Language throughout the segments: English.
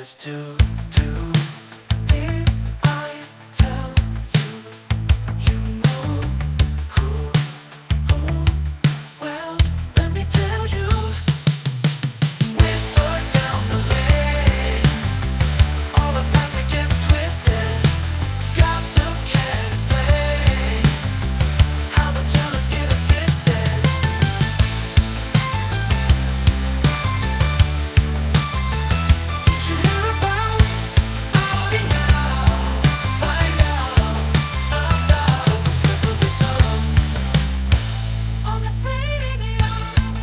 says to do. Did I tell you? You know who? Well, let me tell you. Whisper down the lane. All the facet gets twisted. Gossip can't explain how the jealous get assisted. Did you hear about Audi now? Find out about the slip of the tongue on the fading young.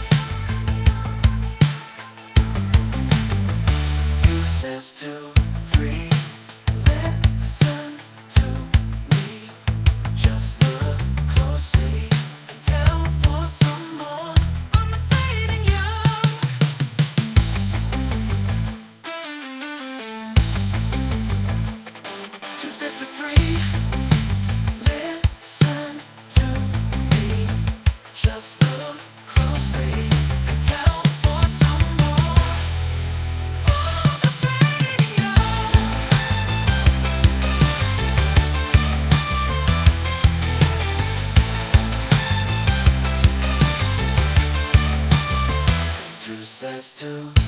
You says 2, 3. Listen to me. Just look closely and tell for some more on the fading young. 2 says to 3. Listen to me. Just look closely and tell for some more on the fading young. 2 says to